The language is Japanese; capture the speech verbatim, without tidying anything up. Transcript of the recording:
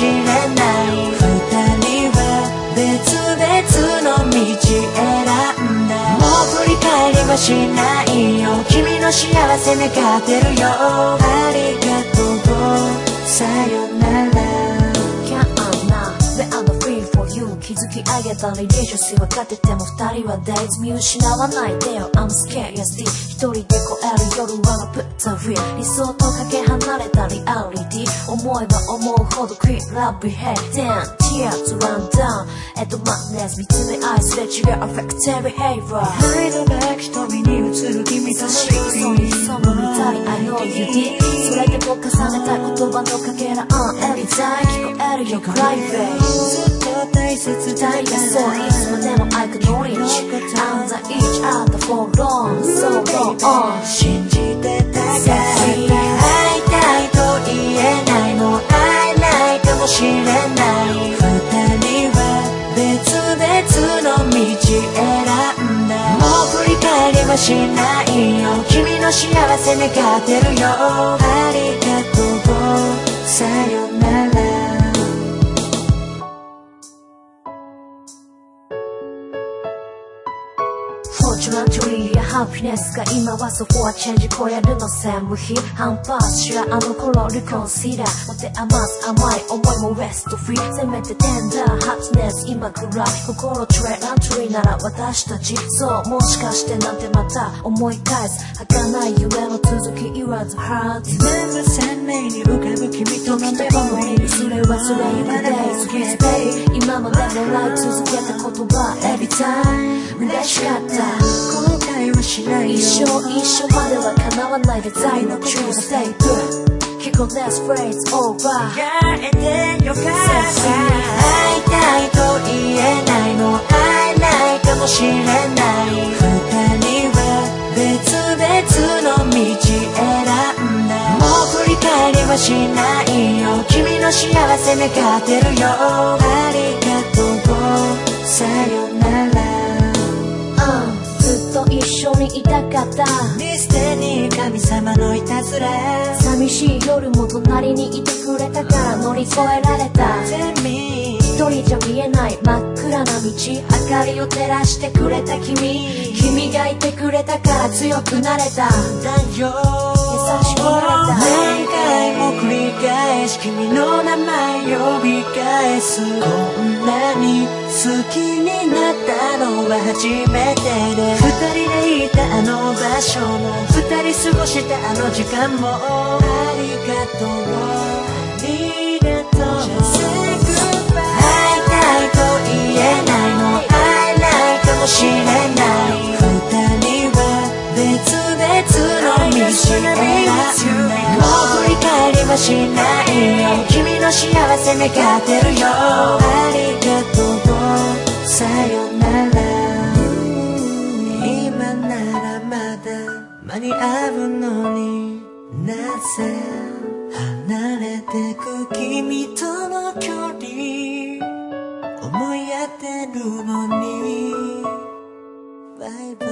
しれない。二人は別々の道選んだ。もう振り返りはしないよ。君の幸せ願ってるよ。ありがとう、さよなら。築き上げたリレーションシー分かってても二人はデイズ見失わないでよ。 I'm scared, yes, deep 一人で超える夜は put the real 理想とかけ離れたリアリティ。思えば思うほど quick love behave Damn, tears run down at the madness 見つめ合いすれ違う affected behavior。 愛のバック瞳に映る君との差し嘘に潜むみたい I know you did。 それでも重ねた言葉のかけら On every time 聞こえるよ cry babe。 大切だ大切そういつまでも I acknowledge Under each other for long so long 信じてたから会いたいと言えないもう会えないかもしれない。 二人は別々の道選んだ。もう振り返りはしないよ。君の幸せ願ってるよ。ありがとう、さよなら。Fortunately やハピネスが今はそこはチェンジ超えるの全部非反発しらあの頃リコンシダー持て余す甘い思いもレストフリーせめてテンダーハツネス今くらい心トレラントリーなら私たちそうもしかしてなんてまた思い返す儚い夢の続き言わずハート夢は鮮明に浮かぶ君とのメモリーそれ忘れゆく days with baby 今までもらい続けた言葉 every time 嬉しかった後悔はしないよ。 一生一生までは叶わないデザインの True State 聞こう Next phrase over 会えてよかった。 会いたいと言えないもう会えないかもしれない。二人は別々の道選んだ。もう振り返りはしないよ。君の幸せ願ってるよ。ありがとう、さよなら。ずっと一緒にいたかったミステリー神様のいたずら。 寂しい夜も隣にいてくれたから乗り越えられた。一人じゃ見えない真っ暗な道明かりを照らしてくれた君。君がいてくれたから強くなれたんだよ。優しくなれた。 何回も繰り返し君の名前呼び返す。こんなに好きになったのは初めてで、二人でいたあの場所も二人過ごしたあの時間もありがとう、ありがとう。 会いたいと言えないもう会えないかもしれない。 二人は別々の道選んだ。 もう振り返りはしないよ。君の幸せ願ってるよ。 ありがとう、さよなら。今ならまだ間に合うのに、なぜ離れてく君との距離思いやってるのに。バイバイ。